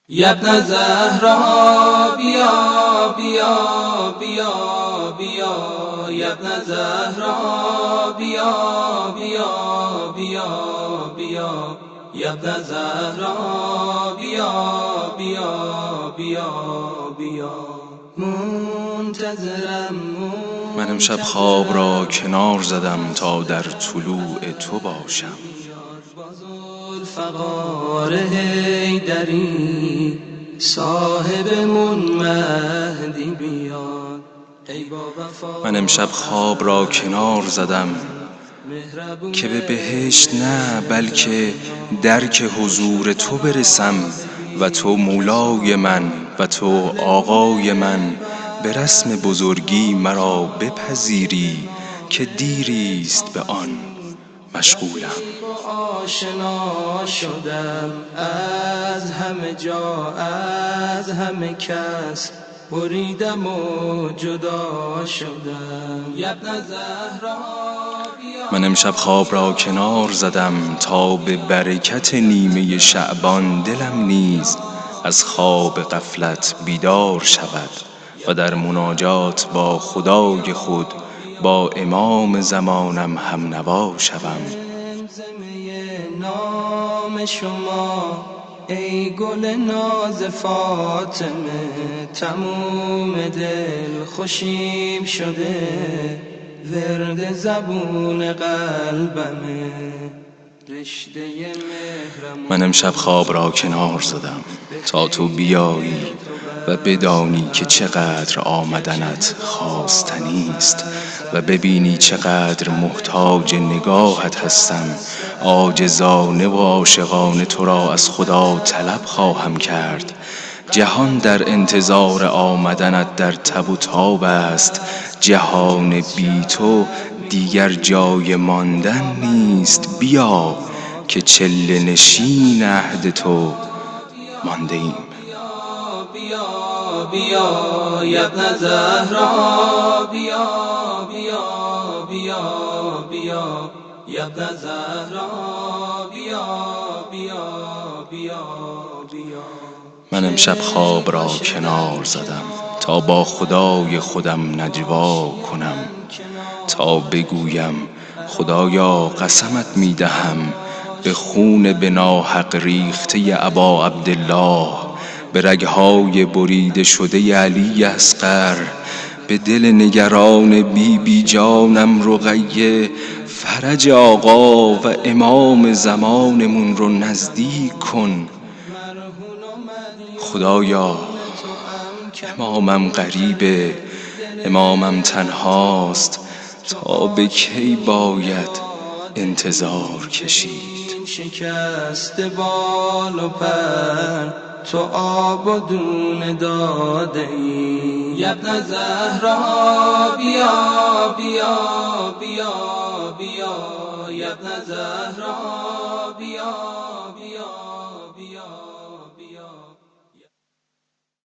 یبن زهرا بیا بیا بیا بیا یبن زهرا بیا بیا بیا بیا یبن زهرا بیا بیا بیا بیا منتظرم. من امشب خواب را کنار زدم تا در طلوع تو باشم. فقار حیدری صاحبمون مهدی بیاد. من امشب خواب را کنار زدم که به بهشت نه بلکه درک حضور تو برسم و تو مولای من و تو آقای من به رسم بزرگی مرا بپذیری که دیریست به آن مشغولم. آشنا شدم از همه جا از همه کس بریدم و جدا شدم. یبن زهرا من امشب خواب را کنار زدم تا به برکت نیمه شعبان دلم نیز از خواب غفلت بیدار شود و در مناجات با خدای خود با امام زمانم هم نوا شوم. زمزمه نام شما ای گل ناز فاطمه تموم دل خوشیم شده ورد زبون قلبمه. من امشب خواب را کنار زدم تا تو بیایی و بدانی که چقدر آمدنت خواستنی است و ببینی چقدر محتاج نگاهت هستم. عاجزانه و عاشقانه تو را از خدا طلب خواهم کرد. جهان در انتظار آمدنت در تب و تاب است. جهان بی تو دیگر جای ماندن نیست. بیا که چله نشین عهد تو مانده ایم. بیا بیا یبن زهرا بیا بیا بیا بیا یبن زهرا بیا بیا بیا بیا. من امشب خواب را کنار زدم تا با خدای خودم نجوا کنم، تا بگویم خدایا قسمت میدهم به خون به ناحق ریخته ابا عبدالله، به رگهای بریده شده علی اصغر، به دل نگران بی بی جانم رقیه. فرج آقا و امام زمانمون رو نزدیک کن خدایا. امامم غریبه، امامم تنهاست، تا به کی باید انتظار کشید؟ شکست بال و پر تو آب و دونه داده ای. یبن زهرا بیا بیا بیا بیا یبن زهرا بیا